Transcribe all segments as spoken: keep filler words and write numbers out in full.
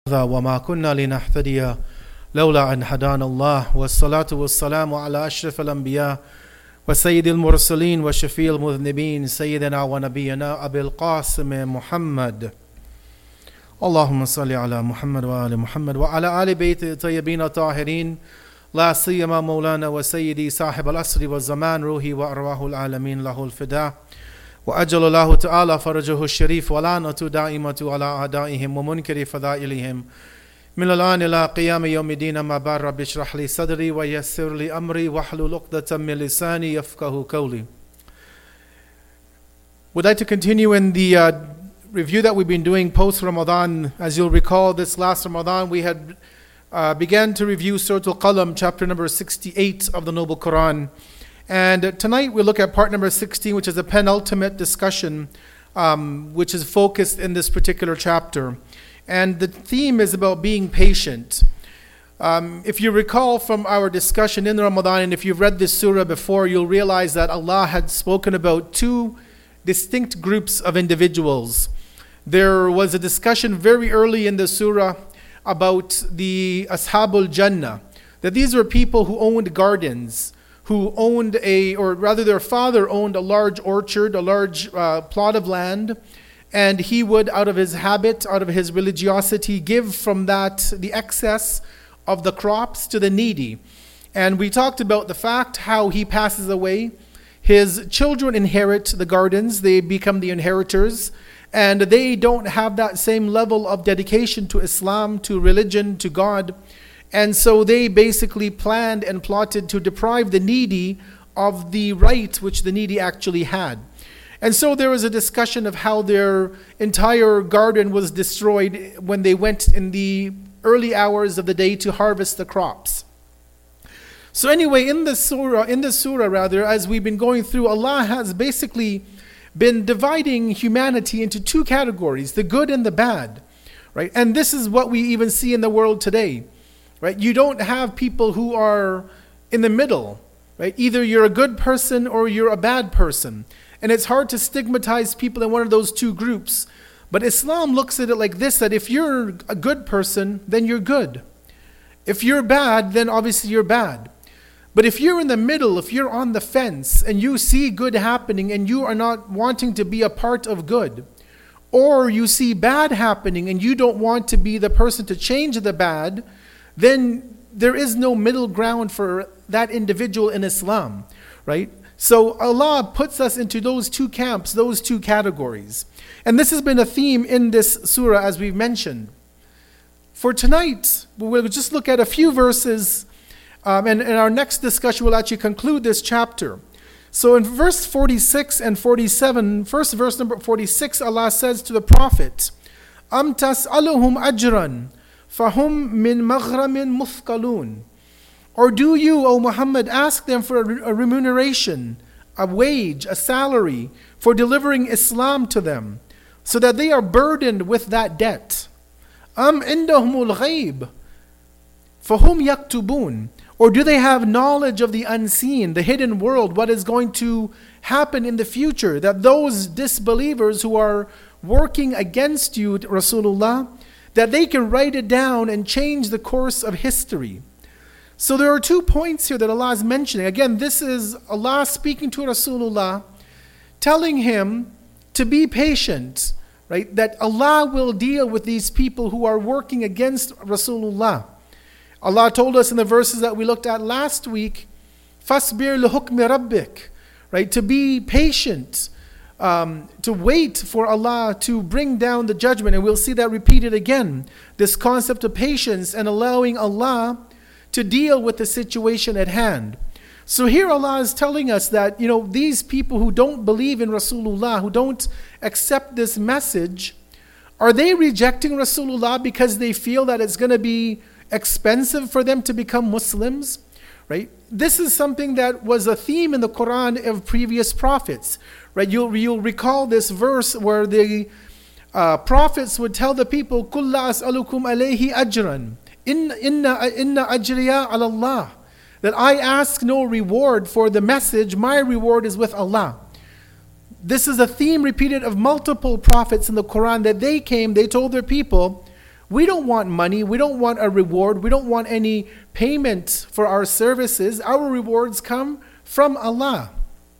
وما كنا لنهتدي لولا أن هدانا الله والصلاة والسلام على أشرف الأنبياء وسيد المرسلين وشفيع المذنبين سيدنا ونبينا أبي القاسم محمد اللهم صل على محمد وآل محمد وعلى آل بيت الطيبين الطاهرين لا سيما مولانا وسيدي صاحب العصر والزمان روحي وأرواح العالمين له الفداء وأجل الله تعالى فرجه الشريف ولعنة دائمة على أعدائهم ومنكر فضائلهم من الآن إلى قيام يوم الدين. ما بعد رب اشرح لي صدري ويسر لي أمري واحلل عقدة من لساني يفقهوا قولي. We'd like to continue in the uh, review that we've been doing post Ramadan. As you'll recall, this last Ramadan we had uh, began to review Surah Al-Qalam, chapter number sixty-eight of the Noble Quran. And tonight we look at part number sixteen, which is a penultimate discussion, um, which is focused in this particular chapter. And the theme is about being patient. Um, if you recall from our discussion in Ramadan, and if you've read this surah before, you'll realize that Allah had spoken about two distinct groups of individuals. There was a discussion very early in the surah about the Ashabul Jannah, that these were people who owned gardens, who owned a, or rather their father owned a large orchard, a large uh, plot of land, and he would, out of his habit, out of his religiosity, give from that the excess of the crops to the needy. And we talked about the fact how he passes away. His children inherit the gardens, they become the inheritors, and they don't have that same level of dedication to Islam, to religion, to God. And so they basically planned and plotted to deprive the needy of the right which the needy actually had. And so there was a discussion of how their entire garden was destroyed when they went in the early hours of the day to harvest the crops. So anyway, in the surah, in the surah rather, as we've been going through, Allah has basically been dividing humanity into two categories, the good and the bad, right? And this is what we even see in the world today, right? You don't have people who are in the middle, right? Either you're a good person or you're a bad person. And it's hard to stigmatize people in one of those two groups. But Islam looks at it like this, that if you're a good person, then you're good. If you're bad, then obviously you're bad. But if you're in the middle, if you're on the fence, and you see good happening, and you are not wanting to be a part of good, or you see bad happening, and you don't want to be the person to change the bad, then there is no middle ground for that individual in Islam, right? So Allah puts us into those two camps, those two categories. And this has been a theme in this surah, as we've mentioned. For tonight, we'll just look at a few verses, um, and in our next discussion, we'll actually conclude this chapter. So in verse forty-six and forty-seven, first verse number forty-six, Allah says to the Prophet, Am tas'aluhum ajran, fahum min maghramin muthqalun. Or do you, O Muhammad, ask them for a remuneration, a wage, a salary for delivering Islam to them, so that they are burdened with that debt? Am indahumul ghayb, fahum yaktubun. Or do they have knowledge of the unseen, the hidden world, what is going to happen in the future, that those disbelievers who are working against you, Rasulullah, that they can write it down and change the course of history? So there are two points here that Allah is mentioning. Again, this is Allah speaking to Rasulullah, telling him to be patient, right? That Allah will deal with these people who are working against Rasulullah. Allah told us in the verses that we looked at last week, فَاصْبِرْ لِحُكْمِ رَبِّكَ, right? To be patient, um, to wait for Allah to bring down the judgment. And we'll see that repeated again, this concept of patience and allowing Allah to deal with the situation at hand. So here Allah is telling us that, you know, these people who don't believe in Rasulullah, who don't accept this message, are they rejecting Rasulullah because they feel that it's going to be expensive for them to become Muslims? Right? This is something that was a theme in the Quran of previous prophets. Right? You'll, you'll recall this verse where the uh, prophets would tell the people, قُلْ لَا أَسْأَلُكُمْ عَلَيْهِ أَجْرًا Inna inna inna ajriya ala Allah, that I ask no reward for the message, my reward is with Allah. This is a theme repeated of multiple prophets in the Quran, that they came, they told their people, We don't want money. We don't want a reward. We don't want any payment for our services. Our rewards come from Allah.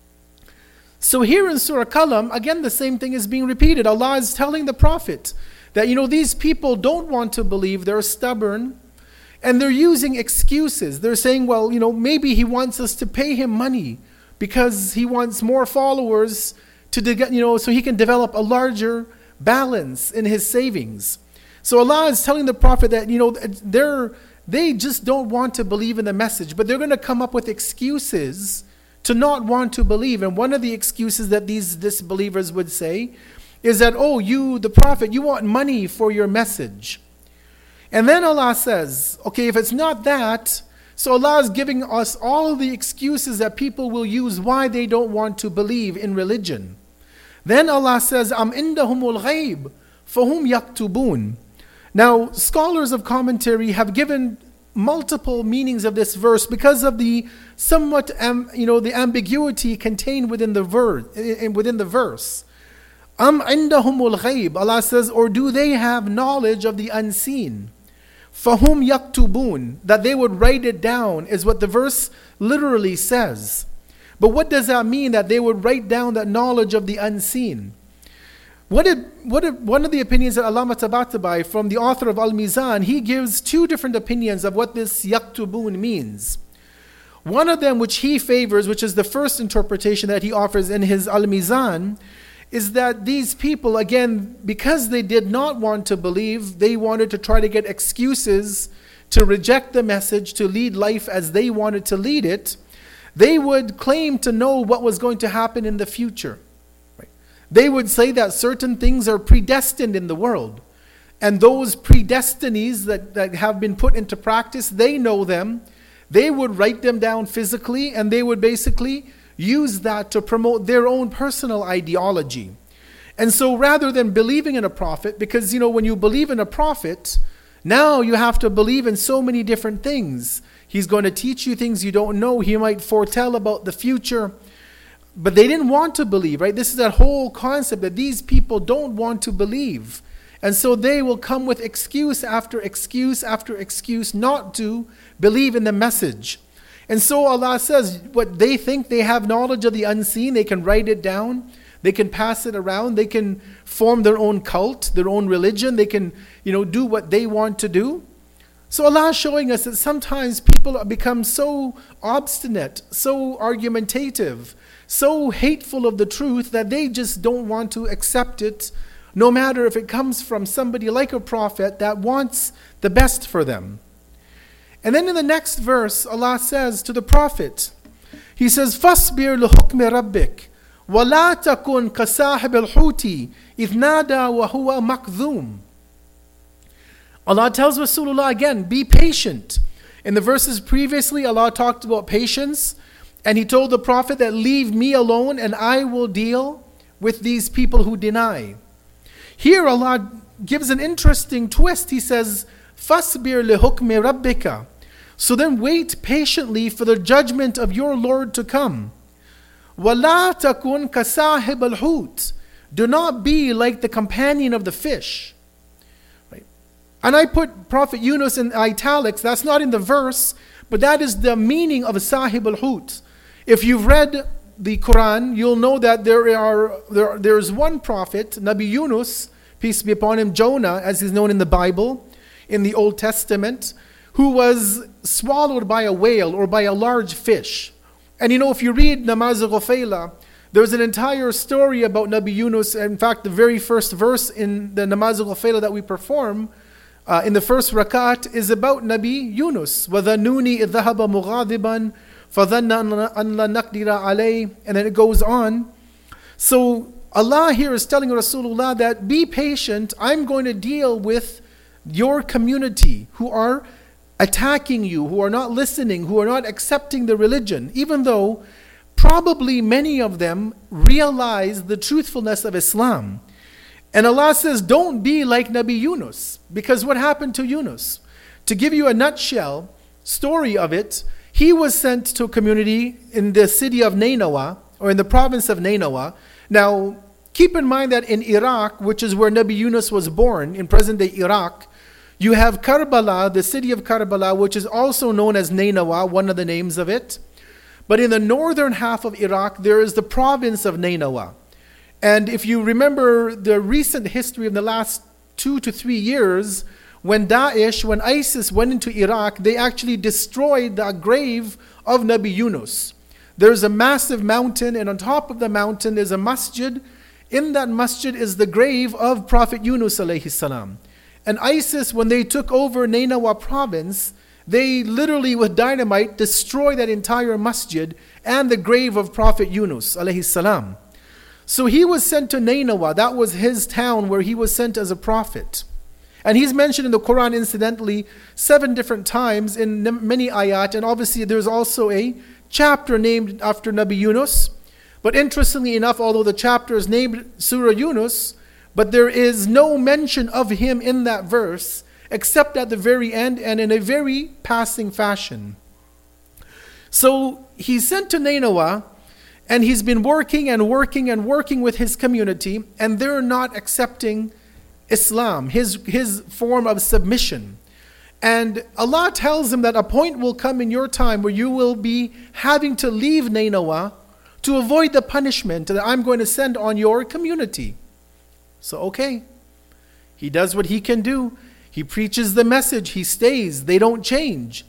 So here in Surah Qalam, again, the same thing is being repeated. Allah is telling the Prophet that, you know, these people don't want to believe. They're stubborn. And they're using excuses. They're saying, well, you know, maybe he wants us to pay him money because he wants more followers to, de- you know, so he can develop a larger balance in his savings. So Allah is telling the Prophet that, you know, they're, they just don't want to believe in the message, but they're going to come up with excuses to not want to believe. And one of the excuses that these disbelievers would say is that, oh, you, the Prophet, you want money for your message. And then Allah says, okay, if it's not that, so Allah is giving us all the excuses that people will use why they don't want to believe in religion. Then Allah says, Am indahumul ghayb, fahum yaktubun. Now, scholars of commentary have given multiple meanings of this verse because of the somewhat, um, you know, the ambiguity contained within the verse. Within the verse, Am indahumul ghayb. Allah says, or do they have knowledge of the unseen? Fahum yaktubun, that they would write it down, is what the verse literally says. But what does that mean, that they would write down that knowledge of the unseen? What did, what did, one of the opinions that Allama Tabatabai, from the author of Al-Mizan, he gives two different opinions of what this yaktubun means. One of them, which he favors, which is the first interpretation that he offers in his Al-Mizan, is that these people, again, because they did not want to believe, they wanted to try to get excuses to reject the message, to lead life as they wanted to lead it, they would claim to know what was going to happen in the future. Right? They would say that certain things are predestined in the world. And those predestinies that, that have been put into practice, they know them. They would write them down physically, and they would basically use that to promote their own personal ideology. And so rather than believing in a prophet, because, you know, when you believe in a prophet, now you have to believe in so many different things. He's going to teach you things you don't know. He might foretell about the future. But they didn't want to believe, right? This is that whole concept that these people don't want to believe. And so they will come with excuse after excuse after excuse not to believe in the message. And so Allah says, what they think they have knowledge of the unseen, they can write it down, they can pass it around, they can form their own cult, their own religion, they can, you know, do what they want to do. So Allah is showing us that sometimes people become so obstinate, so argumentative, so hateful of the truth that they just don't want to accept it, no matter if it comes from somebody like a prophet that wants the best for them. And then in the next verse, Allah says to the Prophet, He says, فَاصْبِرْ لِحُكْمِ رَبِّكَ وَلَا تَكُنْ كَصَاحِبِ الْحُوتِ إِذْ نَادَى وَهُوَ مَكْذُومٌ. Allah tells Rasulullah again, be patient. In the verses previously, Allah talked about patience, and He told the Prophet that leave me alone and I will deal with these people who deny. Here Allah gives an interesting twist. He says, فَاصْبِرْ لِحُكْمِ رَبِّكَ. So then wait patiently for the judgment of your Lord to come. وَلَا تَكُنْ كَصَاحِبَ الْحُوتِ. Do not be like the companion of the fish. Right? And I put Prophet Yunus in italics. That's not in the verse, but that is the meaning of Sahib al-Hut. If you've read the Quran, you'll know that there are there there's one prophet, Nabi Yunus, peace be upon him, Jonah, as he's known in the Bible, in the Old Testament, who was swallowed by a whale or by a large fish. And you know, if you read Namaz al-Ghufayla, there's an entire story about Nabi Yunus. In fact, the very first verse in the Namaz al-Ghufayla that we perform, uh, in the first rakat, is about Nabi Yunus. وَذَنُّونِي إِذْ ذَهَبَ مُغَاضِبًا فَظَنَّ أَنْ لَا نَقْدِرَ عَلَيْهِ. And then it goes on. So Allah here is telling Rasulullah that be patient. I'm going to deal with your community who are attacking you, who are not listening, who are not accepting the religion, even though probably many of them realize the truthfulness of Islam. And Allah says, don't be like Nabi Yunus. Because what happened to Yunus? To give you a nutshell story of it, he was sent to a community in the city of Nainawa, or in the province of Nainawa. Now, keep in mind that in Iraq, which is where Nabi Yunus was born, in present-day Iraq, You have Karbala, the city of Karbala, which is also known as Nainawa, one of the names of it. But in the northern half of Iraq, there is the province of Nainawa. And if you remember the recent history of the last two to three years, when Daesh, when ISIS went into Iraq, they actually destroyed the grave of Nabi Yunus. There's a massive mountain, and on top of the mountain is a masjid. In that masjid is the grave of Prophet Yunus alayhi salam. And ISIS, when they took over Nainawa province, they literally with dynamite destroyed that entire masjid and the grave of Prophet Yunus alayhi salam. So he was sent to Nainawa. That was his town where he was sent as a prophet. And he's mentioned in the Quran, incidentally, seven different times in many ayat. And obviously there's also a chapter named after Nabi Yunus. But interestingly enough, although the chapter is named Surah Yunus, but there is no mention of him in that verse, except at the very end and in a very passing fashion. So he's sent to Nainawa, and he's been working and working and working with his community, and they're not accepting Islam, his, his form of submission. And Allah tells him that a point will come in your time where you will be having to leave Nainawa to avoid the punishment that I'm going to send on your community. So okay, he does what he can do. He preaches the message, he stays, they don't change.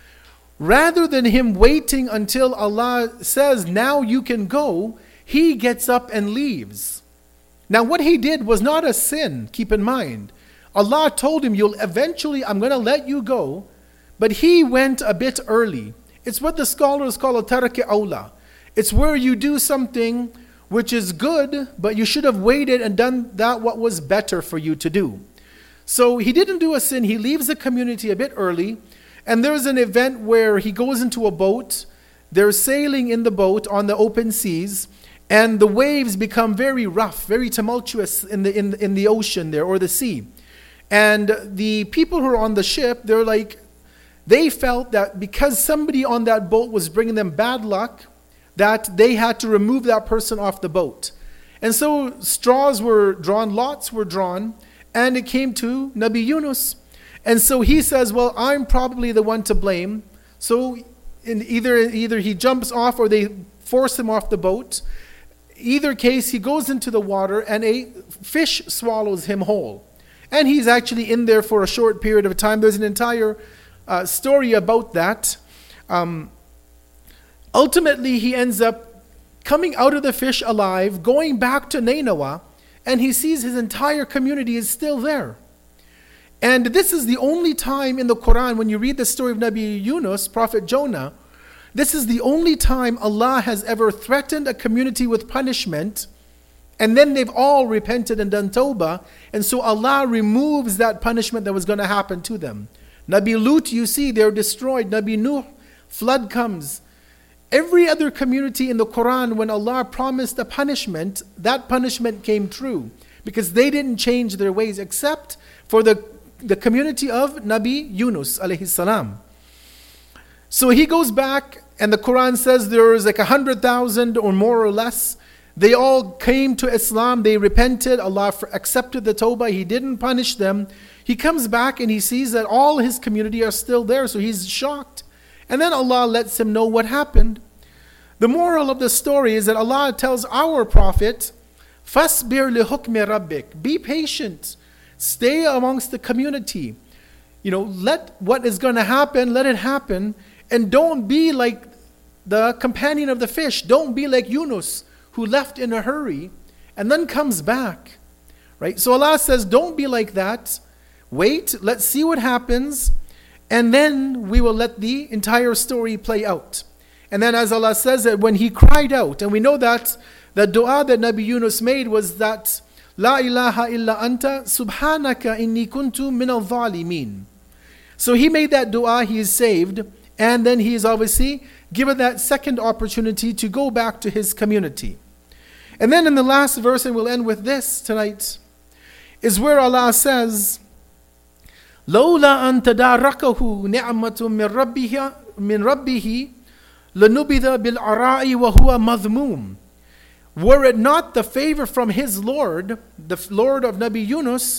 Rather than him waiting until Allah says, now you can go, he gets up and leaves. Now what he did was not a sin, keep in mind. Allah told him, you'll eventually, I'm going to let you go. But he went a bit early. It's what the scholars call a tarki awla. It's where you do something which is good, but you should have waited and done that what was better for you to do. So he didn't do a sin. He leaves the community a bit early. And there's an event where he goes into a boat. They're sailing in the boat on the open seas. And the waves become very rough, very tumultuous in the, in, in the ocean there, or the sea. And the people who are on the ship, they're like, they felt that because somebody on that boat was bringing them bad luck, that they had to remove that person off the boat. And so straws were drawn, lots were drawn, and it came to Nabi Yunus. And so he says, well, I'm probably the one to blame. So in either, either he jumps off or they force him off the boat. Either case, he goes into the water and a fish swallows him whole. And he's actually in there for a short period of time. There's an entire uh, story about that. Um, ultimately, he ends up coming out of the fish alive, going back to Nainawa, and he sees his entire community is still there. And this is the only time in the Quran, when you read the story of Nabi Yunus, Prophet Jonah, this is the only time Allah has ever threatened a community with punishment, and then they've all repented and done tawbah, and so Allah removes that punishment that was going to happen to them. Nabi Lut, you see, they're destroyed. Nabi Nuh, flood comes. Every other community in the Quran, when Allah promised a punishment, that punishment came true, because they didn't change their ways, except for the, the community of Nabi Yunus alayhi salam. So he goes back, and the Quran says there was like a hundred thousand or more or less. They all came to Islam, they repented, Allah accepted the tawbah, He didn't punish them. He comes back and he sees that all his community are still there, so he's shocked. And then Allah lets him know what happened. The moral of the story is that Allah tells our Prophet, فَاسْبِرْ لِحُكْمِ رَبِّكَ, be patient, stay amongst the community. You know, let what is going to happen, let it happen. And don't be like the companion of the fish. Don't be like Yunus, who left in a hurry and then comes back. Right? So Allah says, don't be like that. Wait, let's see what happens. And then we will let the entire story play out. And then as Allah says that when he cried out, and we know that the dua that Nabi Yunus made was that, La ilaha illa anta subhanaka inni kuntu min al-zalimin. So he made that dua, he is saved. And then he is obviously given that second opportunity to go back to his community. And then in the last verse, and we'll end with this tonight, is where Allah says, لَوْلَا أَن تَدَارَكَهُ نِعْمَةٌ مِّن رَبِّهِ مِّن رَبِّهِ لَنُبِذَ بِالْعَرَاءِ وَهُوَ مَذْمُومٌ. Were it not the favor from his Lord, the Lord of Nabi Yunus,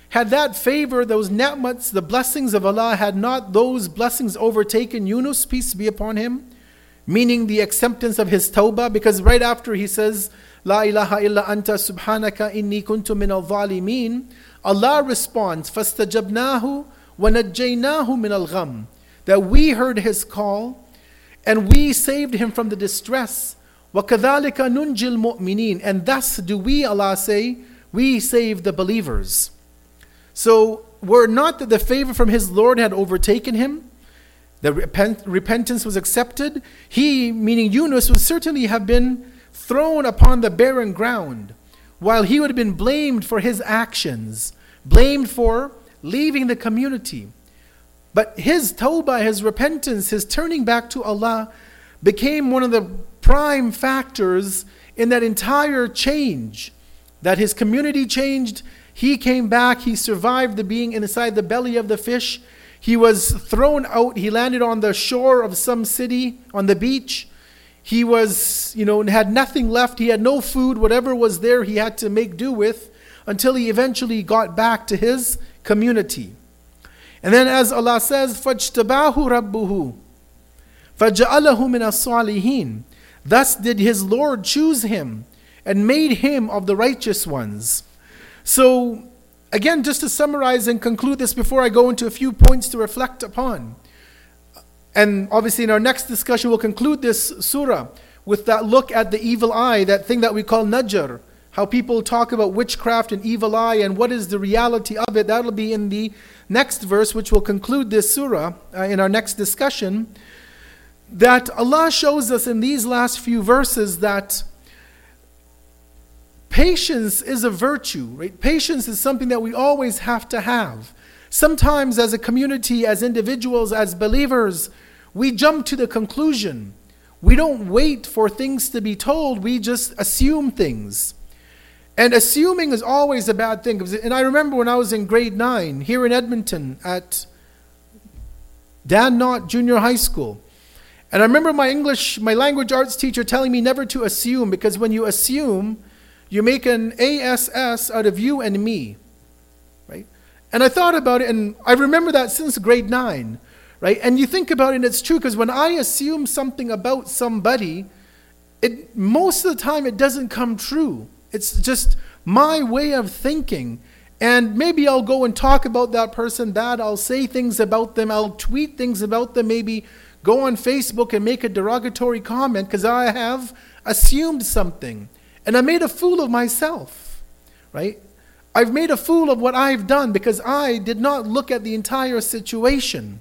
Had that favor, those ni'mats, the blessings of Allah, had not those blessings overtaken Yunus, peace be upon him, meaning the acceptance of his tawbah, because right after he says, La ilaha illa anta subhanaka inni kuntu min al-zalimin, Allah responds, فَاسْتَجَبْنَاهُ وَنَجَّيْنَاهُ مِنَ الْغَمِّ, that we heard his call and we saved him from the distress. وَكَذَلِكَ نُنْجِي الْمُؤْمِنِينَ, and thus do we, Allah say, we save the believers. So, were not that the favor from his Lord had overtaken him, the repent, repentance was accepted, he, meaning Yunus, would certainly have been thrown upon the barren ground, while he would have been blamed for his actions, blamed for leaving the community. But his tawbah, his repentance, his turning back to Allah became one of the prime factors in that entire change, that his community changed. He came back, he survived the being inside the belly of the fish. He was thrown out, he landed on the shore of some city, on the beach. He was, you know, had nothing left, he had no food, whatever was there he had to make do with, until he eventually got back to his community. And then as Allah says, فَاجْتَبَاهُ رَبُّهُ فَجَعَلَهُ مِنَ الصَّالِحِينَ, thus did his Lord choose him and made him of the righteous ones. So, again, just to summarize and conclude this before I go into a few points to reflect upon. And obviously in our next discussion we'll conclude this surah with that look at the evil eye, that thing that we call najar, how people talk about witchcraft and evil eye and what is the reality of it. That'll be in the next verse, which will conclude this surah uh, in our next discussion. That Allah shows us in these last few verses that patience is a virtue, right? Patience is something that we always have to have. Sometimes as a community, as individuals, as believers, we jump to the conclusion. We don't wait for things to be told, we just assume things. And assuming is always a bad thing. And I remember when I was in grade nine, here in Edmonton at Dan Knott Junior High School. And I remember my English, my language arts teacher telling me never to assume, because when you assume, you make an A S S out of you and me, right? And I thought about it, and I remember that since grade nine, right? And you think about it, and it's true, because when I assume something about somebody, it most of the time it doesn't come true. It's just my way of thinking. And maybe I'll go and talk about that person bad, I'll say things about them, I'll tweet things about them, maybe go on Facebook and make a derogatory comment because I have assumed something. And I made a fool of myself, right? I've made a fool of what I've done because I did not look at the entire situation.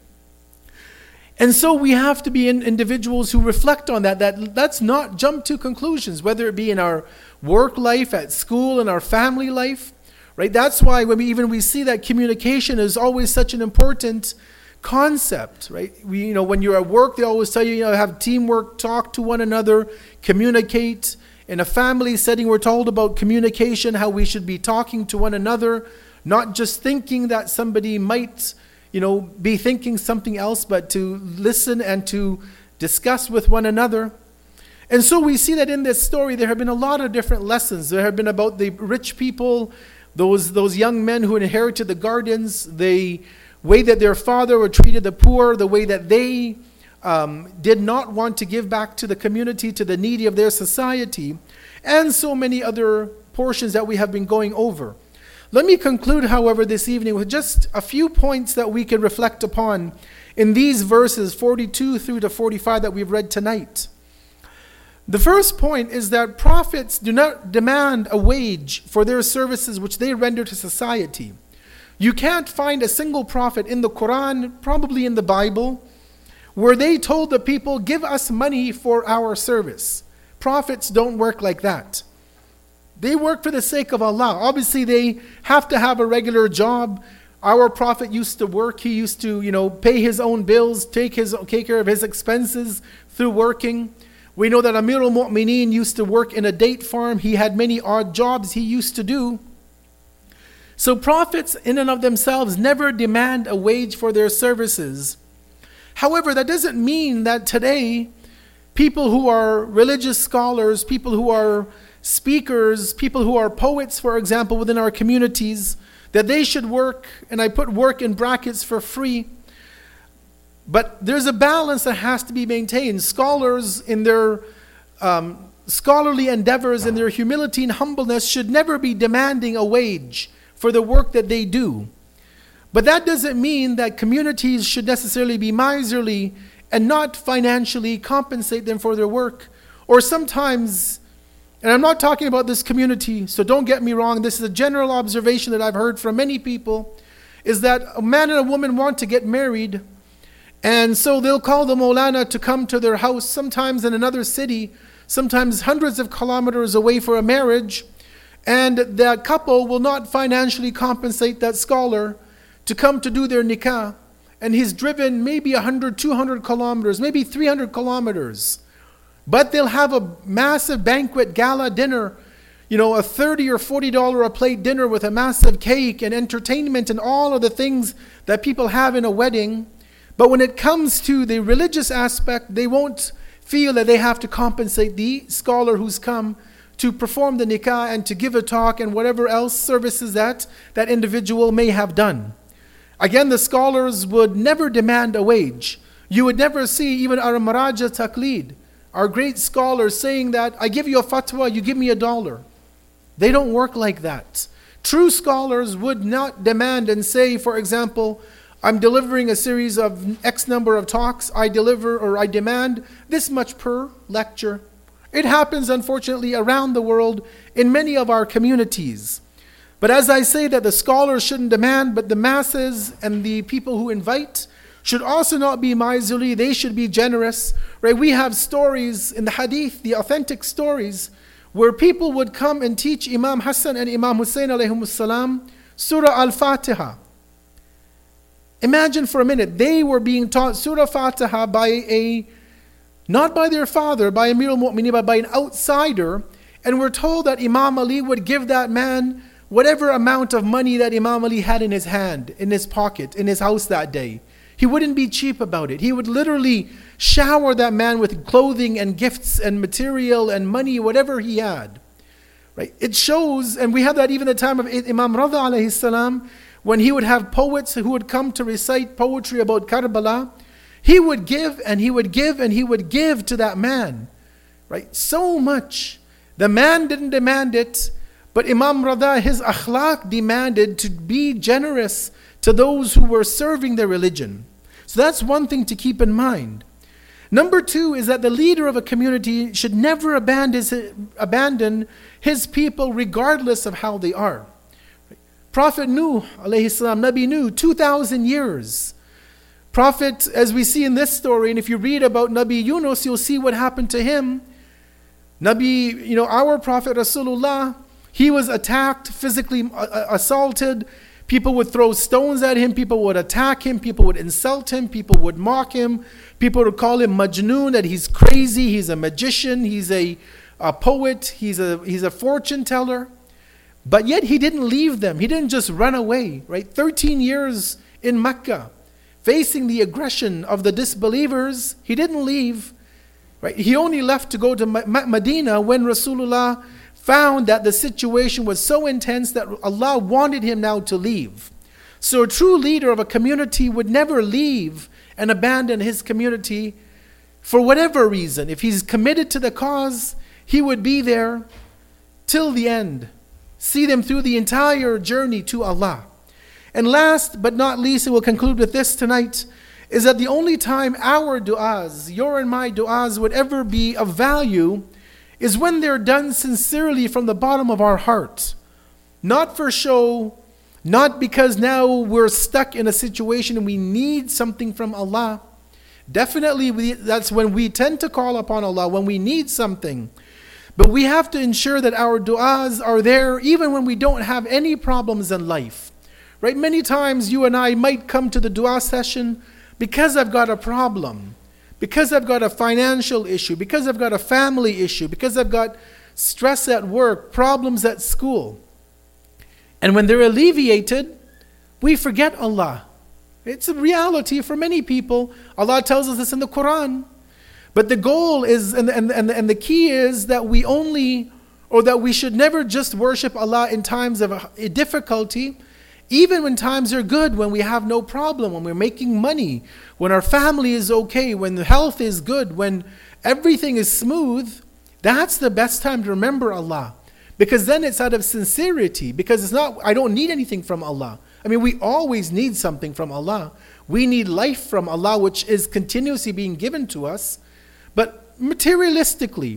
And so we have to be in individuals who reflect on that, that let's not jump to conclusions, whether it be in our work life, at school, in our family life, right? That's why when we even we see that communication is always such an important concept, right? We, you know, when you're at work, they always tell you, you know, have teamwork, talk to one another, communicate. In a family setting, we're told about communication, how we should be talking to one another, not just thinking that somebody might, you know, be thinking something else, but to listen and to discuss with one another. And so we see that in this story, there have been a lot of different lessons. There have been about the rich people, those, those young men who inherited the gardens, the way that their father treated the poor, the way that they Um, did not want to give back to the community, to the needy of their society, and so many other portions that we have been going over. Let me conclude, however, this evening with just a few points that we can reflect upon in these verses forty-two through to forty-five that we've read tonight. The first point is that prophets do not demand a wage for their services which they render to society. You can't find a single prophet in the Quran, probably in the Bible, where they told the people, give us money for our service. Prophets don't work like that. They work for the sake of Allah. Obviously, they have to have a regular job. Our prophet used to work. He used to, you know, pay his own bills, take his take care of his expenses through working. We know that Amir al-Mu'mineen used to work in a date farm. He had many odd jobs he used to do. So prophets in and of themselves never demand a wage for their services. However, that doesn't mean that today people who are religious scholars, people who are speakers, people who are poets, for example, within our communities, that they should work, and I put work in brackets, for free. But there's a balance that has to be maintained. Scholars in their um, scholarly endeavors, in their humility and humbleness, should never be demanding a wage for the work that they do. But that doesn't mean that communities should necessarily be miserly and not financially compensate them for their work. Or sometimes, and I'm not talking about this community, so don't get me wrong, this is a general observation that I've heard from many people, is that a man and a woman want to get married, and so they'll call the Maulana to come to their house, sometimes in another city, sometimes hundreds of kilometers away, for a marriage, and that couple will not financially compensate that scholar to come to do their nikah. And he's driven maybe one hundred, two hundred kilometers, maybe three hundred kilometers. But they'll have a massive banquet gala dinner, you know, a thirty or forty dollars a plate dinner with a massive cake and entertainment and all of the things that people have in a wedding. But when it comes to the religious aspect, they won't feel that they have to compensate the scholar who's come to perform the nikah and to give a talk and whatever else services that that individual may have done. Again, the scholars would never demand a wage. You would never see even our Maraja Taqlid, our great scholars, saying that, I give you a fatwa, you give me a dollar. They don't work like that. True scholars would not demand and say, for example, I'm delivering a series of X number of talks, I deliver or I demand this much per lecture. It happens, unfortunately, around the world in many of our communities. But as I say that the scholars shouldn't demand, but the masses and the people who invite should also not be miserly, they should be generous. Right? We have stories in the hadith, the authentic stories, where people would come and teach Imam Hassan and Imam Hussein alayhimus salam Surah Al-Fatiha. Imagine for a minute, they were being taught Surah Fatiha by a, not by their father, by Amir al-Mu'mineen, but by an outsider, and we're told that Imam Ali would give that man whatever amount of money that Imam Ali had in his hand, in his pocket, in his house that day. He wouldn't be cheap about it. He would literally shower that man with clothing and gifts and material and money, whatever he had. Right? It shows, and we have that even at the time of Imam Rada alayhi salam, when he would have poets who would come to recite poetry about Karbala, he would give and he would give and he would give to that man. Right? So much. The man didn't demand it, but Imam Rada, his akhlaq demanded to be generous to those who were serving their religion. So that's one thing to keep in mind. Number two is that the leader of a community should never abandon his, abandon his people regardless of how they are. Prophet Nuh, alayhi salam, Nabi Nuh, two thousand years. Prophet, as we see in this story, and if you read about Nabi Yunus, you'll see what happened to him. Nabi, you know, our Prophet Rasulullah, he was attacked, physically assaulted. People would throw stones at him. People would attack him. People would insult him. People would mock him. People would call him Majnoon, that he's crazy. He's a magician. He's a, a poet. He's a, he's a fortune teller. But yet he didn't leave them. He didn't just run away, right? thirteen years in Mecca, facing the aggression of the disbelievers. He didn't leave, right? He only left to go to Medina when Rasulullah found that the situation was so intense that Allah wanted him now to leave. So a true leader of a community would never leave and abandon his community for whatever reason. If he's committed to the cause, he would be there till the end. See them through the entire journey to Allah. And last but not least, and we'll conclude with this tonight, is that the only time our du'as, your and my du'as, would ever be of value is when they're done sincerely from the bottom of our heart. Not for show, not because now we're stuck in a situation and we need something from Allah. Definitely we, that's when we tend to call upon Allah, when we need something. But we have to ensure that our du'as are there even when we don't have any problems in life. Right? Many times you and I might come to the du'a session because I've got a problem, because I've got a financial issue, because I've got a family issue, because I've got stress at work, problems at school. And when they're alleviated, we forget Allah. It's a reality for many people. Allah tells us this in the Quran. But the goal is, and, and, and, and the key is that we only, or that we should never just worship Allah in times of difficulty. Even when times are good, when we have no problem, when we're making money, when our family is okay, when the health is good, when everything is smooth, that's the best time to remember Allah. Because then it's out of sincerity. Because it's not, I don't need anything from Allah. I mean, we always need something from Allah. We need life from Allah, which is continuously being given to us, but materialistically.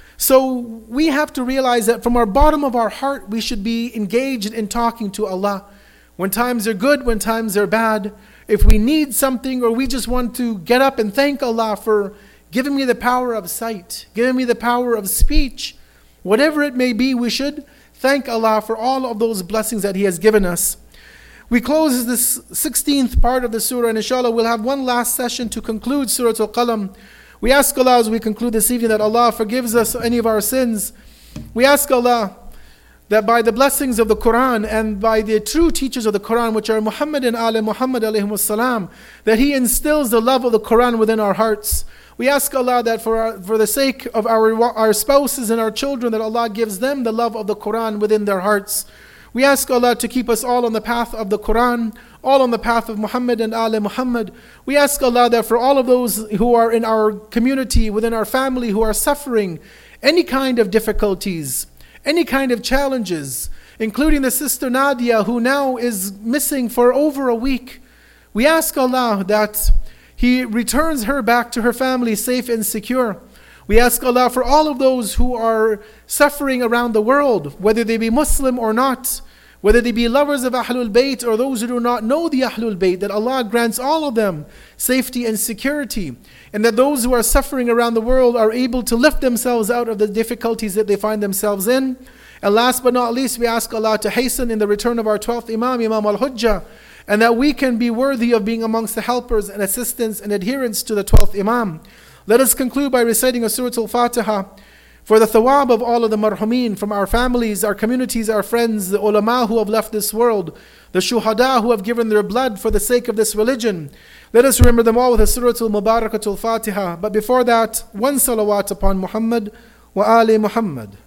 So we have to realize that from our bottom of our heart, we should be engaged in talking to Allah. When times are good, when times are bad, if we need something or we just want to get up and thank Allah for giving me the power of sight, giving me the power of speech, whatever it may be, we should thank Allah for all of those blessings that He has given us. We close this sixteenth part of the surah, and inshallah we'll have one last session to conclude Surah Al-Qalam. We ask Allah as we conclude this evening that Allah forgives us any of our sins. We ask Allah that by the blessings of the Quran and by the true teachers of the Quran, which are Muhammad and Ali Muhammad alayhi salam, that He instills the love of the Quran within our hearts. We ask Allah that for our, for the sake of our, our spouses and our children, that Allah gives them the love of the Quran within their hearts. We ask Allah to keep us all on the path of the Quran, all on the path of Muhammad and Ali Muhammad. We ask Allah that for all of those who are in our community, within our family, who are suffering any kind of difficulties, any kind of challenges, including the sister Nadia, who now is missing for over a week. We ask Allah that He returns her back to her family safe and secure. We ask Allah for all of those who are suffering around the world, whether they be Muslim or not, whether they be lovers of Ahlul Bayt or those who do not know the Ahlul Bayt, that Allah grants all of them safety and security, and that those who are suffering around the world are able to lift themselves out of the difficulties that they find themselves in. And last but not least, we ask Allah to hasten in the return of our twelfth Imam, Imam Al-Hujjah, and that we can be worthy of being amongst the helpers and assistants and adherents to the twelfth Imam. Let us conclude by reciting a Surah Al-Fatiha for the thawab of all of the marhumeen, from our families, our communities, our friends, the ulama who have left this world, the shuhada who have given their blood for the sake of this religion. Let us remember them all with a Surah Al-Mubarakah Al-Fatiha. But before that, one salawat upon Muhammad wa ali Muhammad.